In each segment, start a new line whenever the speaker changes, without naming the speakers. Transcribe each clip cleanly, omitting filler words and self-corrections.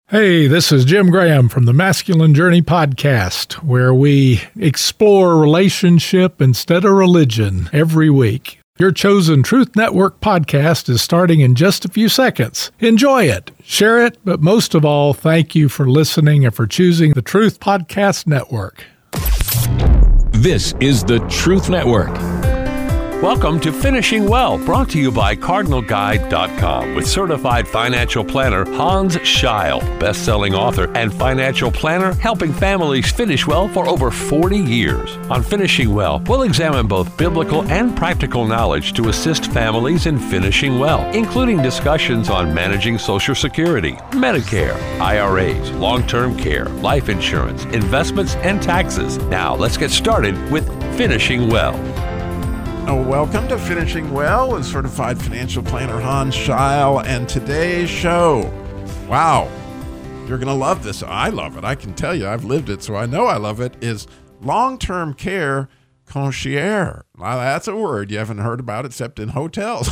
Hey, this is Jim Graham from the Masculine Journey podcast, where we explore relationship instead of religion every week. Your chosen Truth Network podcast is starting in just a few seconds. Enjoy it, share it, but most of all, thank you for listening and for choosing the Truth Podcast Network.
This is the Truth Network. Welcome to Finishing Well, brought to you by CardinalGuide.com with certified financial planner Hans Scheil, best-selling author and financial planner helping families finish well for over 40 years. On Finishing Well, we'll examine both biblical and practical knowledge to assist families in finishing well, including discussions on managing Social Security, Medicare, IRAs, long-term care, life insurance, investments, and taxes. Now, let's get started with Finishing Well.
Welcome to Finishing Well with certified financial planner Hans Scheil, and today's show, wow, you're going to love this. I love it. I can tell you, I've lived it, so I know I love it, is long-term care concierge. Now, that's a word you haven't heard about except in hotels.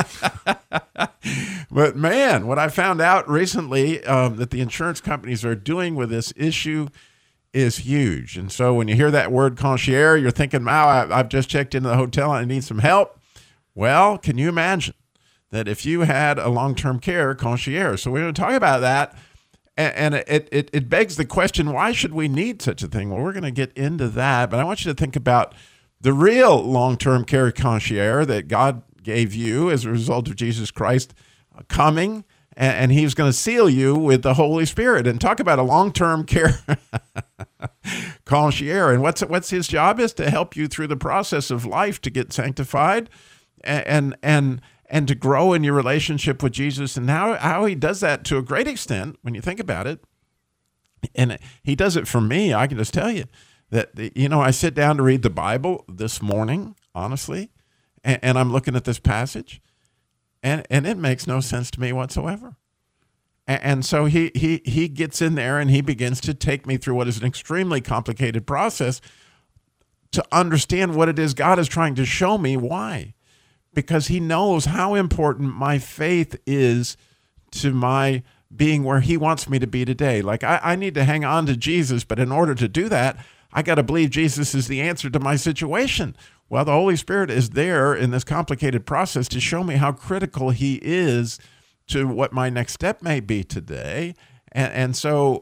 But man, what I found out recently that the insurance companies are doing with this issue is huge. And so when you hear that word concierge, you're thinking, wow, I've just checked into the hotel and I need some help. Well, can you imagine that if you had a long-term care concierge? So we're going to talk about that. And it begs the question, why should we need such a thing? Well, we're going to get into that. But I want you to think about the real long-term care concierge that God gave you as a result of Jesus Christ coming. And he's going to seal you with the Holy Spirit. And talk about a long-term care concierge. And what's his job is to help you through the process of life to get sanctified and to grow in your relationship with Jesus. And how he does that to a great extent, when you think about it, and he does it for me, I can just tell you that, I sit down to read the Bible this morning, honestly, and I'm looking at this passage. And it makes no sense to me whatsoever. And so he gets in there and he begins to take me through what is an extremely complicated process to understand what it is God is trying to show me. Why? Because he knows how important my faith is to my being where he wants me to be today. Like I need to hang on to Jesus, but in order to do that, I got to believe Jesus is the answer to my situation. Well, the Holy Spirit is there in this complicated process to show me how critical he is to what my next step may be today. And so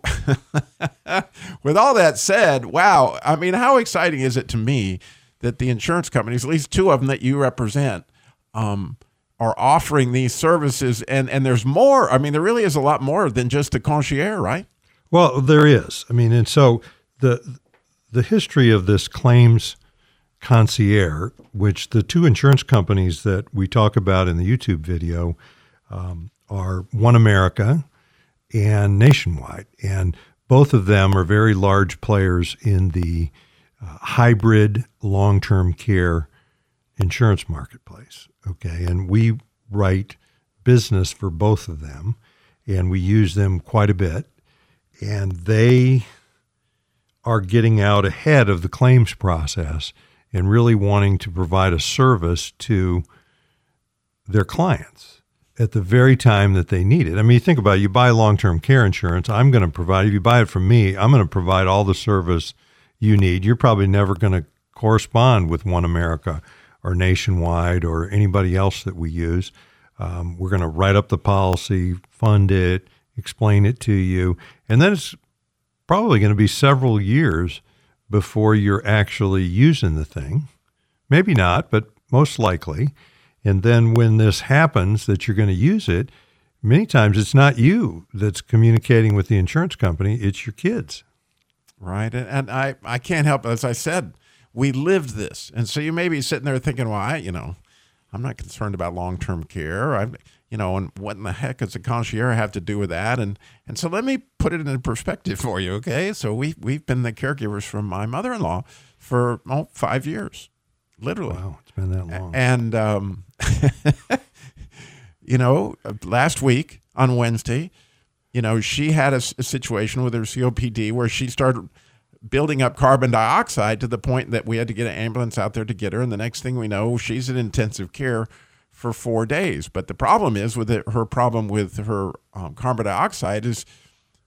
with all that said, wow, I mean, how exciting is it to me that the insurance companies, at least two of them that you represent, are offering these services. And there's more. I mean, there really is a lot more than just a concierge, right?
Well, there is. I mean, and so the history of this claims concierge, which the two insurance companies that we talk about in the YouTube video are One America and Nationwide. And both of them are very large players in the hybrid long-term care insurance marketplace. Okay. And we write business for both of them, and we use them quite a bit. And they are getting out ahead of the claims process and really wanting to provide a service to their clients at the very time that they need it. I mean, you think about it, you buy long-term care insurance, I'm going to provide, if you buy it from me, I'm going to provide all the service you need. You're probably never going to correspond with One America or Nationwide or anybody else that we use. We're going to write up the policy, fund it, explain it to you, and then it's probably going to be several years before you're actually using the thing. Maybe not, but most likely. And then when this happens that you're going to use it, many times it's not you that's communicating with the insurance company, it's your kids.
Right. And I can't help, as I said, we lived this. And so you may be sitting there thinking, well, I'm not concerned about long-term care. And what in the heck does a concierge have to do with that? And so let me put it in perspective for you, okay? So we've been the caregivers for my mother-in-law for 5 years, literally.
Wow, it's been that long.
And, last week on Wednesday, she had a situation with her COPD where she started building up carbon dioxide to the point that we had to get an ambulance out there to get her. And the next thing we know, she's in intensive care for 4 days. But the problem is with her problem with her carbon dioxide is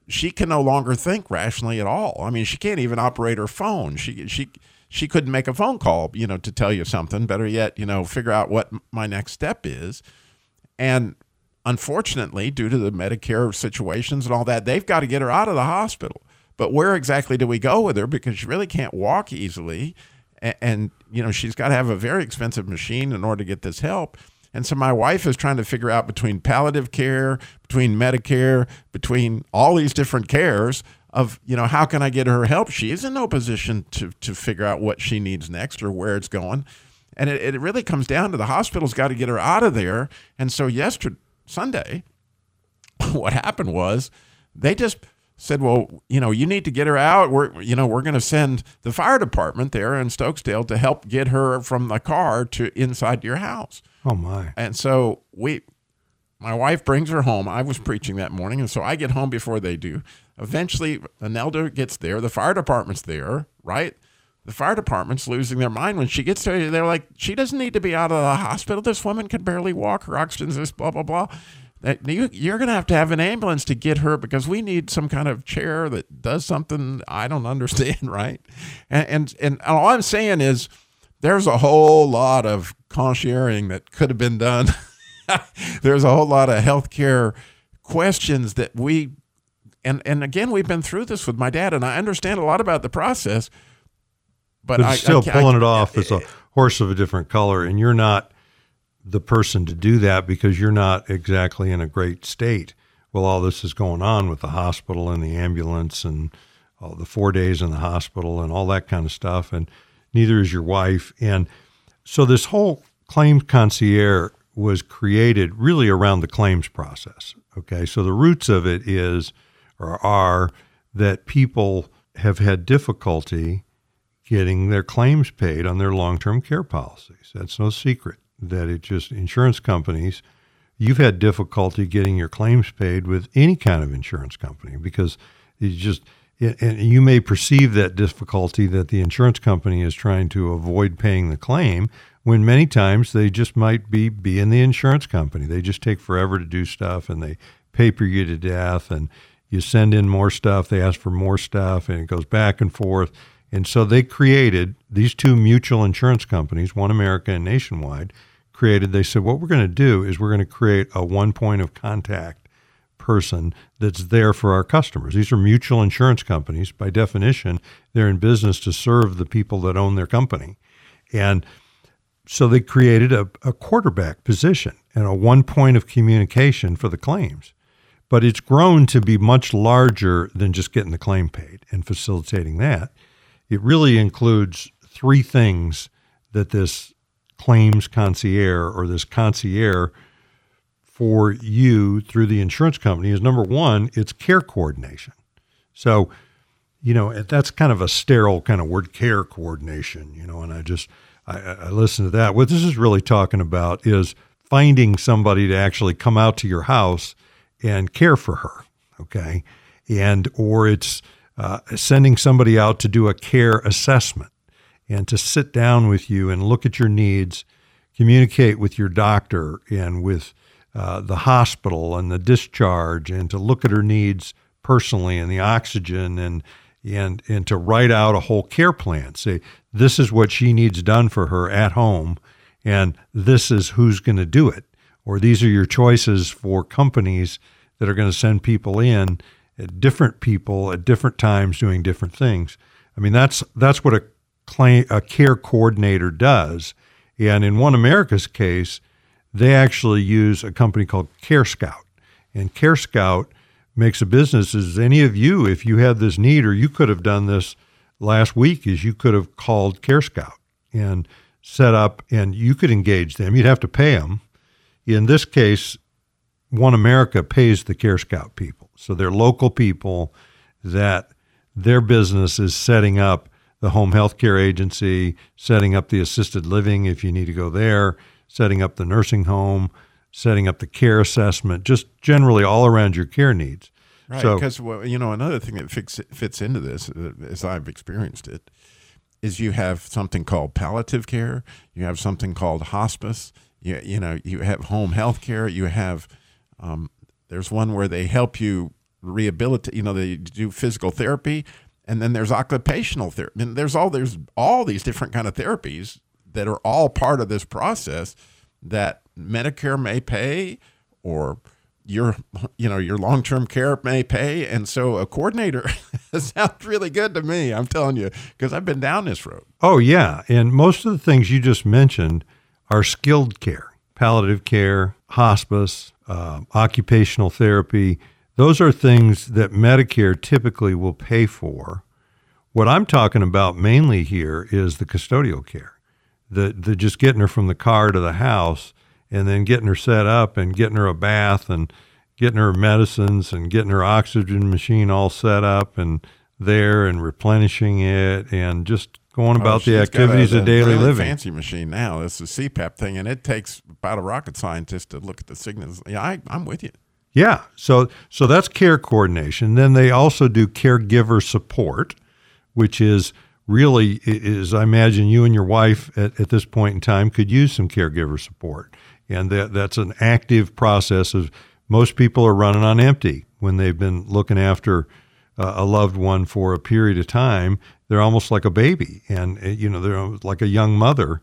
she can no longer think rationally at all. I mean, she can't even operate her phone. She couldn't make a phone call, to tell you something. Better yet, figure out what my next step is. And unfortunately, due to the Medicare situations and all that, they've got to get her out of the hospital. But where exactly do we go with her? Because she really can't walk easily. And she's got to have a very expensive machine in order to get this help. And so my wife is trying to figure out between palliative care, between Medicare, between all these different cares of, how can I get her help? She is in no position to figure out what she needs next or where it's going. And it really comes down to the hospital's got to get her out of there. And so Sunday, what happened was they just said, well, you need to get her out. We're going to send the fire department there in Stokesdale to help get her from the car to inside your house.
Oh my.
And so my wife brings her home. I was preaching that morning. And so I get home before they do. Eventually Anelda gets there. The fire department's there, right? The fire department's losing their mind when she gets there. They're like, she doesn't need to be out of the hospital. This woman can barely walk. Her oxygen's this, blah, blah, blah. You're going to have an ambulance to get her because we need some kind of chair that does something I don't understand, right? And all I'm saying is there's a whole lot of concierging that could have been done. There's a whole lot of healthcare questions that and again, we've been through this with my dad, and I understand a lot about the process. But
still pulling it off as a horse of a different color, and you're not the person to do that because you're not exactly in a great state while all this is going on with the hospital and the ambulance and all the 4 days in the hospital and all that kind of stuff, and neither is your wife. And so this whole claims concierge was created really around the claims process, okay? So the roots of it are that people have had difficulty getting their claims paid on their long-term care policies. That's no secret. That it just insurance companies, you've had difficulty getting your claims paid with any kind of insurance company because and you may perceive that difficulty that the insurance company is trying to avoid paying the claim when many times they just might be in the insurance company. They just take forever to do stuff and they paper you to death and you send in more stuff, they ask for more stuff and it goes back and forth. And so they created these two mutual insurance companies, OneAmerica and Nationwide, they said, what we're going to do is we're going to create a one point of contact person that's there for our customers. These are mutual insurance companies. By definition, they're in business to serve the people that own their company. And so they created a quarterback position and a one point of communication for the claims. But it's grown to be much larger than just getting the claim paid and facilitating that. It really includes three things that this claims concierge or this concierge for you through the insurance company is. Number one, it's care coordination. So, that's kind of a sterile kind of word, care coordination, and I listen to that. What this is really talking about is finding somebody to actually come out to your house and care for her, okay? Or it's sending somebody out to do a care assessment and to sit down with you and look at your needs, communicate with your doctor and with the hospital and the discharge, and to look at her needs personally and the oxygen and to write out a whole care plan. Say, this is what she needs done for her at home, and this is who's going to do it. Or these are your choices for companies that are going to send people in, different people at different times doing different things. I mean, that's what a care coordinator does. And in OneAmerica's case, they actually use a company called CareScout. And CareScout makes a business as any of you, if you had this need, or you could have done this last week, is you could have called CareScout and set up, and you could engage them. You'd have to pay them. In this case, OneAmerica pays the CareScout people. So they're local people that their business is setting up the home health care agency, setting up the assisted living if you need to go there, setting up the nursing home, setting up the care assessment, just generally all around your care needs.
Right, because another thing that fits into this, as I've experienced it, is you have something called palliative care, you have something called hospice, you have home health care, you have there's one where they help you rehabilitate, they do physical therapy, and then there's occupational therapy. And there's all these different kind of therapies that are all part of this process that Medicare may pay, or your long-term care may pay. And so a coordinator sounds really good to me, I'm telling you, because I've been down this road.
Oh, yeah. And most of the things you just mentioned are skilled care, palliative care, hospice, occupational therapy. Those are things that Medicare typically will pay for. What I'm talking about mainly here is the custodial care, the just getting her from the car to the house, and then getting her set up and getting her a bath and getting her medicines and getting her oxygen machine all set up and there and replenishing it and just going about the activities of daily
really
living.
Fancy machine now. It's a CPAP thing, and it takes about a rocket scientist to look at the signals. Yeah, I'm with you.
Yeah, so that's care coordination. Then they also do caregiver support, which is really, I imagine you and your wife at this point in time could use some caregiver support. And that's an active process of most people are running on empty when they've been looking after a loved one for a period of time. They're almost like a baby, and they're like a young mother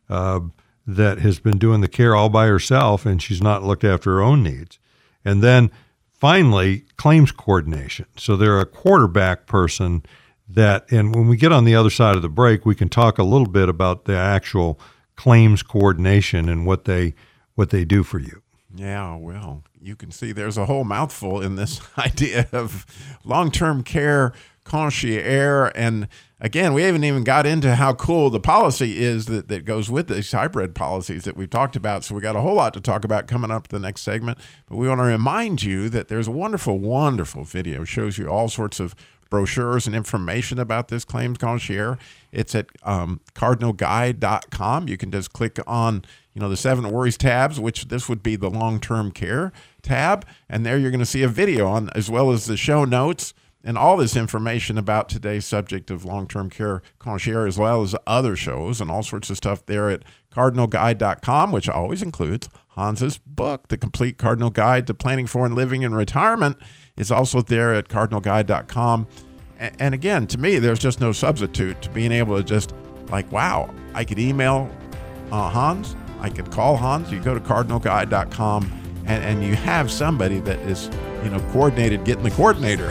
that has been doing the care all by herself, and she's not looked after her own needs. And then finally, claims coordination. So they're a quarterback person and when we get on the other side of the break, we can talk a little bit about the actual claims coordination and what they do for you.
Yeah, well, you can see there's a whole mouthful in this idea of long-term care concierge. And again, we haven't even got into how cool the policy is that goes with these hybrid policies that we've talked about. So we got a whole lot to talk about coming up the next segment. But we want to remind you that there's a wonderful, wonderful video. It shows you all sorts of brochures and information about this claims concierge. It's at cardinalguide.com. You can just click on the 7 worries tabs, which this would be the long-term care tab. And there you're going to see a video on, as well as the show notes and all this information about today's subject of long-term care concierge, as well as other shows and all sorts of stuff there at cardinalguide.com, which always includes Hans's book, The Complete Cardinal Guide to Planning for and Living in Retirement, is also there at cardinalguide.com. And again, to me, there's just no substitute to being able to just wow, I could email Hans, I could call Hans. You go to cardinalguide.com and you have somebody that is, coordinated getting the coordinator.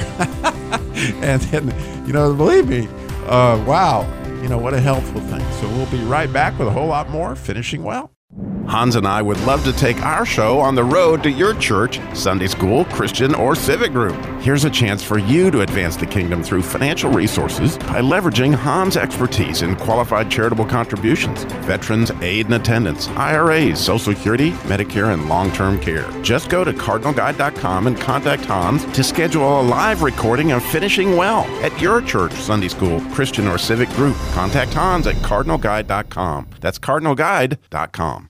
And then, believe me, wow, what a helpful thing. So we'll be right back with a whole lot more Finishing Well. Hans and I would love to take our show on the road to your church, Sunday school, Christian, or civic group. Here's a chance for you to advance the kingdom through financial resources by leveraging Hans' expertise in qualified charitable contributions, veterans aid and attendance, IRAs, Social Security, Medicare, and long-term care. Just go to cardinalguide.com and contact Hans to schedule a live recording of Finishing Well at your church, Sunday school, Christian, or civic group. Contact Hans at cardinalguide.com. That's cardinalguide.com.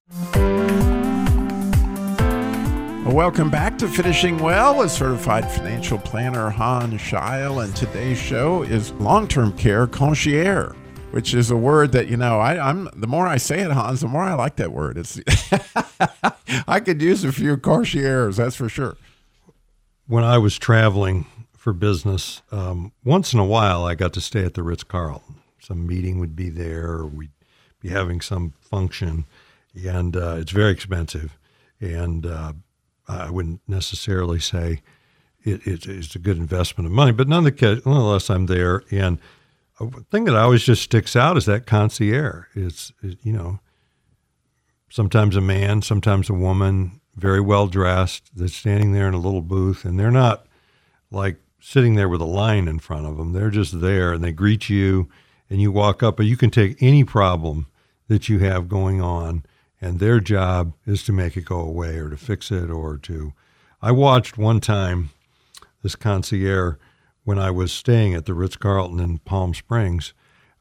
Welcome back to Finishing Well with certified financial planner Hans Scheil, and today's show is long-term care concierge, which is a word that I'm the more I say it, Hans, the more I like that word. It's I could use a few concierges, that's for sure.
When I was traveling for business, once in a while I got to stay at the Ritz-Carlton. Some meeting would be there, or we'd be having some function. And it's very expensive, and I wouldn't necessarily say it's a good investment of money, but nonetheless, I'm there. And a thing that always just sticks out is that concierge. It's sometimes a man, sometimes a woman, very well dressed, that's standing there in a little booth, and they're not like sitting there with a line in front of them. They're just there, and they greet you, and you walk up, and you can take any problem that you have going on, and their job is to make it go away or to fix it I watched one time this concierge when I was staying at the Ritz-Carlton in Palm Springs,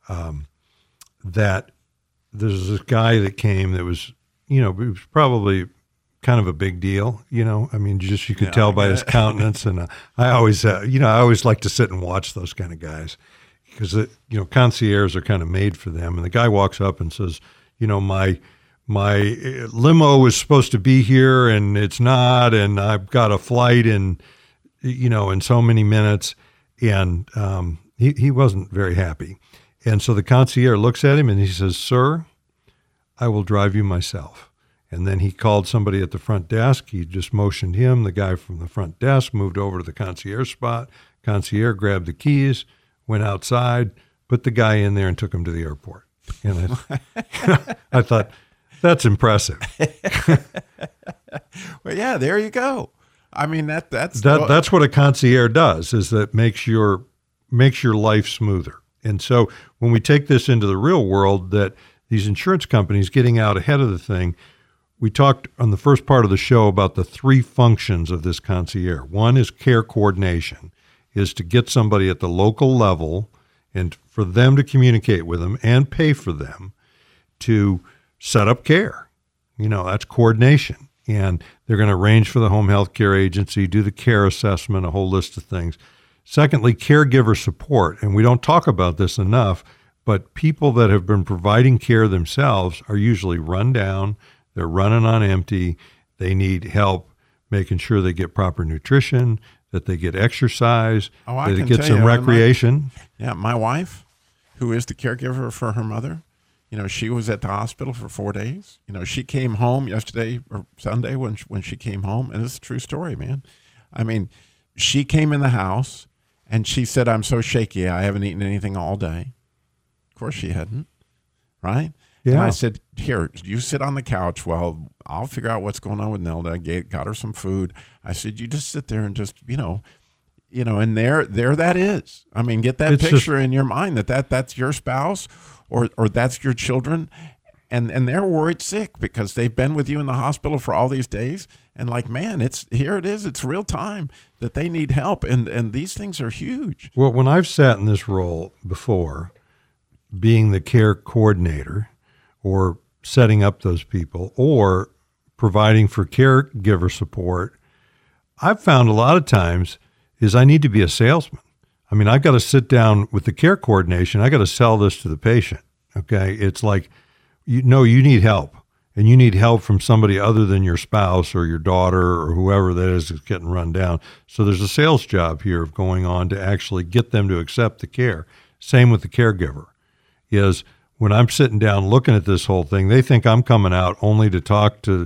that there's this guy that came that was, it was probably kind of a big deal, I mean, just you could tell by his countenance. And I always like to sit and watch those kind of guys because, concierges are kind of made for them. And the guy walks up and says, my limo was supposed to be here and it's not, and I've got a flight in in so many minutes. And he wasn't very happy. And so the concierge looks at him and he says, "Sir, I will drive you myself." And then he called somebody at the front desk. He just motioned him. The guy from the front desk moved over to the concierge spot. Concierge grabbed the keys, went outside, put the guy in there, and took him to the airport. And I thought, that's impressive.
Well, yeah, there you go. I mean, that's
what a concierge does, is that makes your life smoother. And so when we take this into the real world, that these insurance companies getting out ahead of the thing, we talked on the first part of the show about the three functions of this concierge. One is care coordination, is to get somebody at the local level and for them to communicate with them and pay for them to set up care. That's coordination. And they're going to arrange for the home health care agency, do the care assessment, a whole list of things. Secondly, caregiver support. And we don't talk about this enough, but people that have been providing care themselves are usually run down. They're running on empty. They need help making sure they get proper nutrition, that they get exercise, that they get some recreation.
My wife, who is the caregiver for her mother, she was at the hospital for 4 days. She came home yesterday or Sunday when she came home, and it's a true story, man. I mean, she came in the house and she said, "I'm so shaky. I haven't eaten anything all day." Of course she hadn't, right? Yeah. And I said, "Here, you sit on the couch while I'll figure out what's going on with Nelda." I got her some food. I said, "You just sit there and just, and there that is. I mean, get that picture in your mind that's your spouse or that's your children, and they're worried sick because they've been with you in the hospital for all these days, and like, man, it's real time that they need help, and these things are huge."
Well, when I've sat in this role before, being the care coordinator or setting up those people or providing for caregiver support, I've found a lot of times is I need to be a salesman. I mean, I've got to sit down with the care coordination. I got to sell this to the patient. Okay. It's like, you need help, and you need help from somebody other than your spouse or your daughter or whoever that is getting run down. So there's a sales job here of going on to actually get them to accept the care. Same with the caregiver is when I'm sitting down looking at this whole thing, they think I'm coming out only to talk to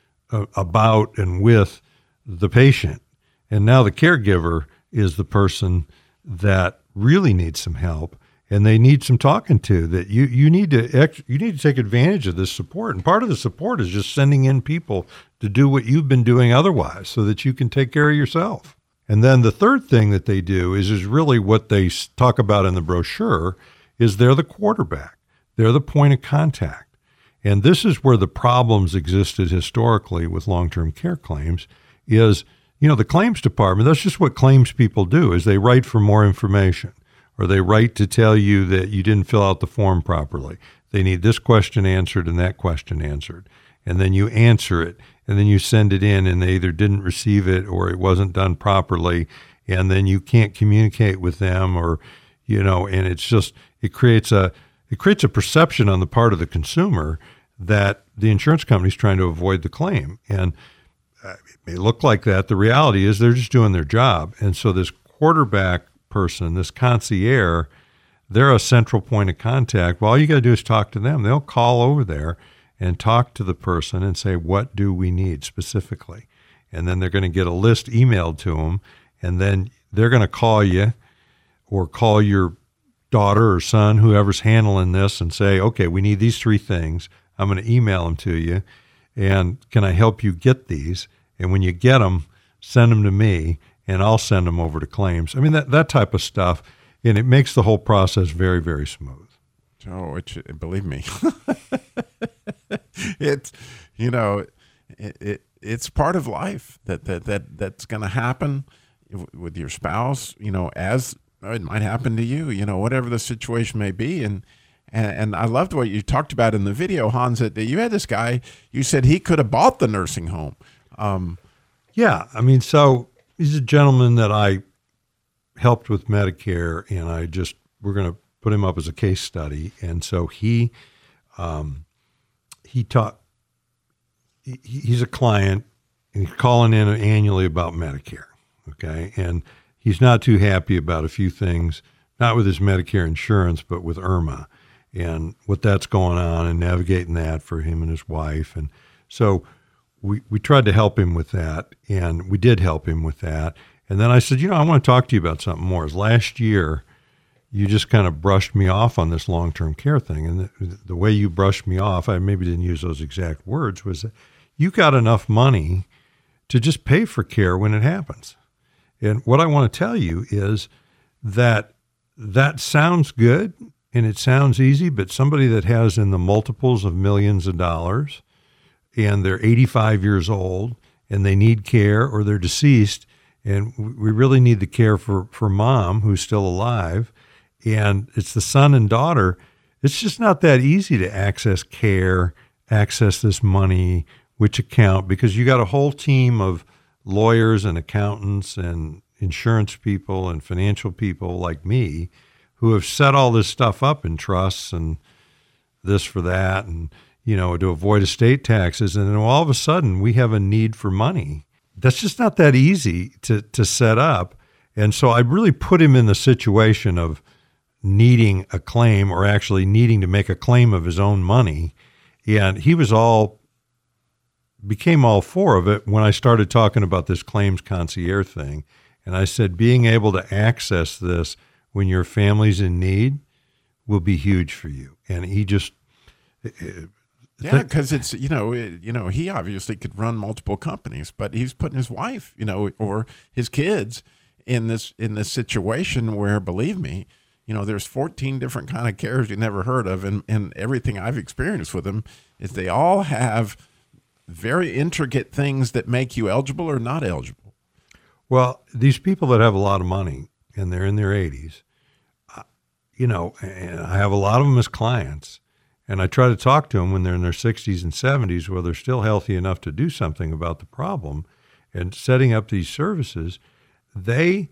about and with the patient. And now the caregiver is the person that really needs some help, and they need some talking to. That you need to take advantage of this support. And part of the support is just sending in people to do what you've been doing otherwise, so that you can take care of yourself. And then the third thing that they do is really what they talk about in the brochure is they're the quarterback. They're the point of contact. And this is where the problems existed historically with long-term care claims is, the claims department, that's just what claims people do, is they write for more information, or they write to tell you that you didn't fill out the form properly. They need this question answered and that question answered. And then you answer it, and then you send it in, and they either didn't receive it or it wasn't done properly, and then you can't communicate with them, or, and it's just, it creates a perception on the part of the consumer that the insurance company is trying to avoid the claim. And it may look like that. The reality is they're just doing their job. And so this quarterback person, this concierge, they're a central point of contact. Well, all you got to do is talk to them. They'll call over there and talk to the person and say, what do we need specifically? And then they're going to get a list emailed to them, and then they're going to call you or call your daughter or son, whoever's handling this, and say, okay, we need these three things. I'm going to email them to you, and can I help you get these? And when you get them, send them to me, and I'll send them over to claims. I mean, that type of stuff, and it makes the whole process very, very smooth.
Oh, believe me, it's part of life that's going to happen with your spouse. As it might happen to you. Whatever the situation may be, and I loved what you talked about in the video, Hans. That you had this guy. You said he could have bought the nursing home.
Yeah, I mean, so he's a gentleman that I helped with Medicare, and we're going to put him up as a case study. And so he's a client, and he's calling in annually about Medicare. okay? And he's not too happy about a few things, not with his Medicare insurance, but with IRMA and what that's going on and navigating that for him and his wife. And so we tried to help him with that, and we did help him with that. And then I said, I want to talk to you about something more. Last year, you just kind of brushed me off on this long-term care thing. And the way you brushed me off, I maybe didn't use those exact words, was that you got enough money to just pay for care when it happens. And what I want to tell you is that sounds good and it sounds easy, but somebody that has in the multiples of millions of dollars and they're 85 years old and they need care or they're deceased, and we really need the care for mom who's still alive, and it's the son and daughter, it's just not that easy to access care, access this money, which account, because you got a whole team of lawyers and accountants and insurance people and financial people like me who have set all this stuff up in trusts and this for that and, to avoid estate taxes. And then all of a sudden we have a need for money. That's just not that easy to set up. And so I really put him in the situation of needing a claim or actually needing to make a claim of his own money. And he became all for of it when I started talking about this claims concierge thing. And I said, being able to access this when your family's in need will be huge for you. And he just...
Yeah, because it's, he obviously could run multiple companies, but he's putting his wife, or his kids in this situation where, believe me, there's 14 different kind of cares you never heard of. And everything I've experienced with them is they all have very intricate things that make you eligible or not eligible.
Well, these people that have a lot of money and they're in their 80s, and I have a lot of them as clients. And I try to talk to them when they're in their 60s and 70s, where they're still healthy enough to do something about the problem and setting up these services. They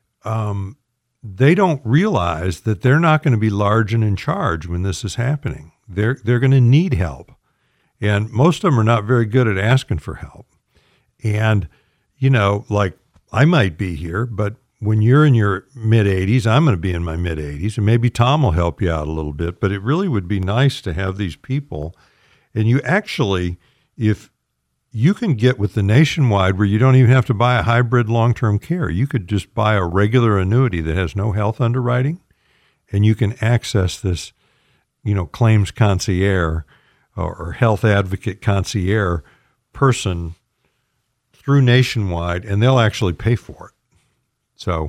don't realize that they're not going to be large and in charge when this is happening. They're going to need help. And most of them are not very good at asking for help. And, like I might be here, but when you're in your mid-80s, I'm going to be in my mid-80s, and maybe Tom will help you out a little bit, but it really would be nice to have these people. And you actually, if you can get with the Nationwide where you don't even have to buy a hybrid long-term care, you could just buy a regular annuity that has no health underwriting, and you can access this, claims concierge or health advocate concierge person through Nationwide, and they'll actually pay for it. So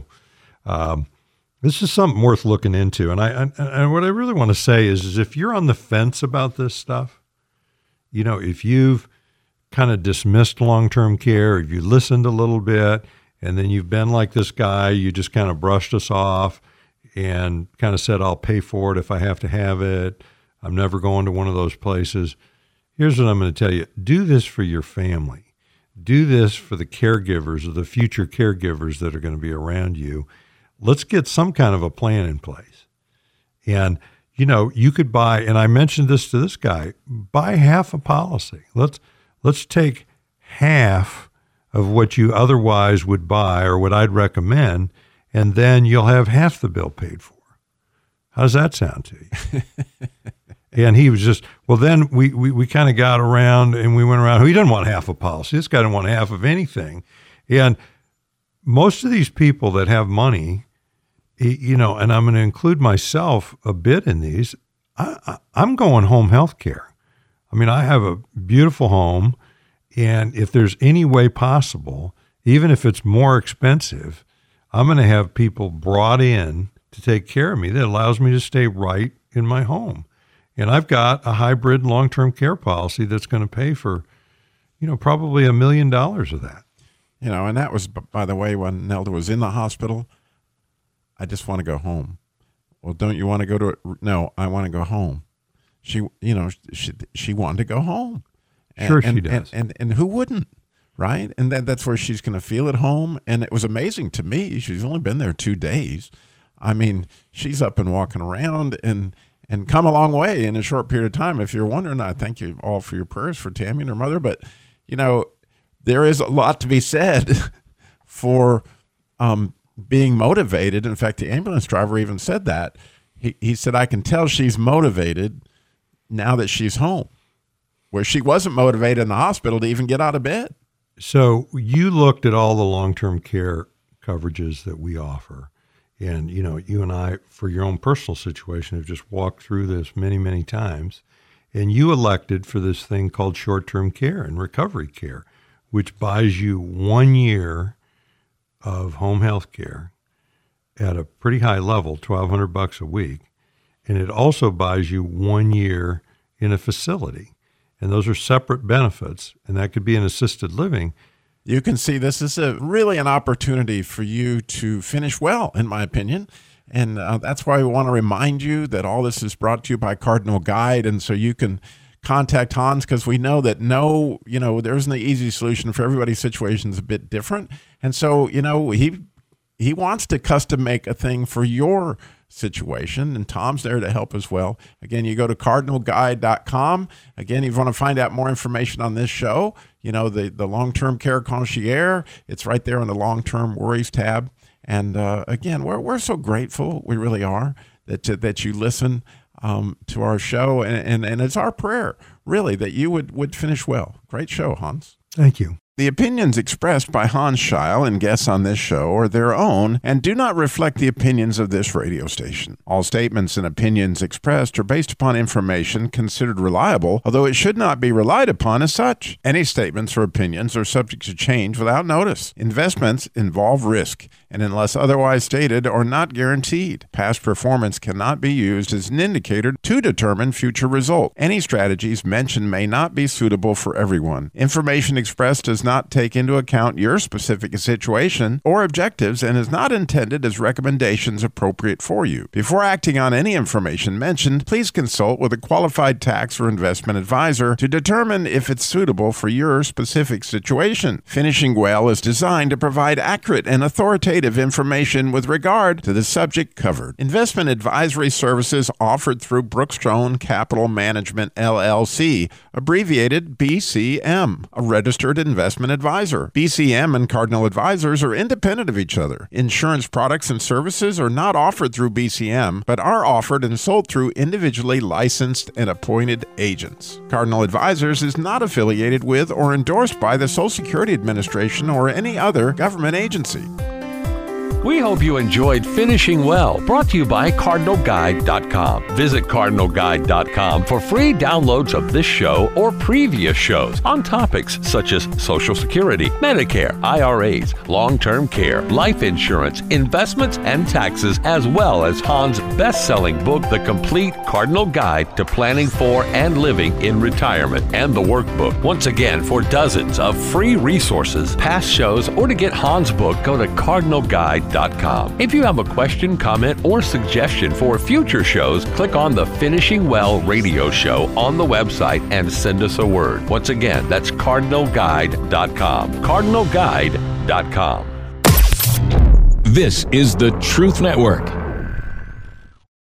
this is something worth looking into. And what I really want to say is if you're on the fence about this stuff, if you've kind of dismissed long-term care, if you listened a little bit, and then you've been like this guy, you just kind of brushed us off and kind of said, I'll pay for it if I have to have it. I'm never going to one of those places. Here's what I'm going to tell you. Do this for your family. Do this for the caregivers or the future caregivers that are going to be around you. Let's get some kind of a plan in place. And, you could buy, and I mentioned this to this guy, buy half a policy. Let's take half of what you otherwise would buy or what I'd recommend, and then you'll have half the bill paid for. How does that sound to you? And he was just, well, then we kind of got around and we went around. He doesn't want half a policy. This guy didn't want half of anything. And most of these people that have money, and I'm going to include myself a bit in these, I'm going home health care. I mean, I have a beautiful home. And if there's any way possible, even if it's more expensive, I'm going to have people brought in to take care of me that allows me to stay right in my home. And I've got a hybrid long-term care policy that's going to pay for, probably $1 million of that.
And that was, by the way, when Nelda was in the hospital, I just want to go home. Well, don't you want to go to, no, I want to go home. She wanted to go home.
Sure, she does.
And who wouldn't, right? And that's where she's going to feel at home. And it was amazing to me. She's only been there 2 days. I mean, she's up and walking around and come a long way in a short period of time. If you're wondering, I thank you all for your prayers for Tammy and her mother. But, there is a lot to be said for being motivated. In fact, the ambulance driver even said that. He said, I can tell she's motivated now that she's home, where she wasn't motivated in the hospital to even get out of bed.
So you looked at all the long-term care coverages that we offer. And, you and I, for your own personal situation, have just walked through this many, many times. And you elected for this thing called short-term care and recovery care, which buys you 1 year of home health care at a pretty high level, $1,200 a week. And it also buys you 1 year in a facility. And those are separate benefits. And that could be an assisted living.
You can see this is really an opportunity for you to finish well, in my opinion. And that's why we want to remind you that all this is brought to you by Cardinal Guide. And so you can contact Hans, because we know that there isn't an easy solution for everybody's situation is a bit different. And so, he wants to custom make a thing for your situation, and Tom's there to help as well. Again, you go to cardinalguide.com. Again, if you want to find out more information on this show, the long-term care concierge, it's right there on the long-term worries tab. And again, we're so grateful, we really are, that you listen to our show, and it's our prayer, really, that you would finish well. Great show, Hans.
Thank you.
The opinions expressed by Hans Scheil and guests on this show are their own and do not reflect the opinions of this radio station. All statements and opinions expressed are based upon information considered reliable, although it should not be relied upon as such. Any statements or opinions are subject to change without notice. Investments involve risk, and unless otherwise stated, are not guaranteed. Past performance cannot be used as an indicator to determine future results. Any strategies mentioned may not be suitable for everyone. Information expressed does not take into account your specific situation or objectives and is not intended as recommendations appropriate for you. Before acting on any information mentioned, please consult with a qualified tax or investment advisor to determine if it's suitable for your specific situation. Finishing Well is designed to provide accurate and authoritative information with regard to the subject covered. Investment advisory services offered through Brookstone Capital Management, LLC, abbreviated BCM, a registered investment advisor. BCM and Cardinal Advisors are independent of each other. Insurance products and services are not offered through BCM, but are offered and sold through individually licensed and appointed agents. Cardinal Advisors is not affiliated with or endorsed by the Social Security Administration or any other government agency.
We hope you enjoyed Finishing Well, brought to you by CardinalGuide.com. Visit CardinalGuide.com for free downloads of this show or previous shows on topics such as Social Security, Medicare, IRAs, long-term care, life insurance, investments, and taxes, as well as Hans' best-selling book, The Complete Cardinal Guide to Planning for and Living in Retirement, and the workbook. Once again, for dozens of free resources, past shows, or to get Hans' book, go to CardinalGuide.com. If you have a question, comment, or suggestion for future shows, click on the Finishing Well radio show on the website and send us a word. Once again, that's CardinalGuide.com. CardinalGuide.com. This is the Truth Network.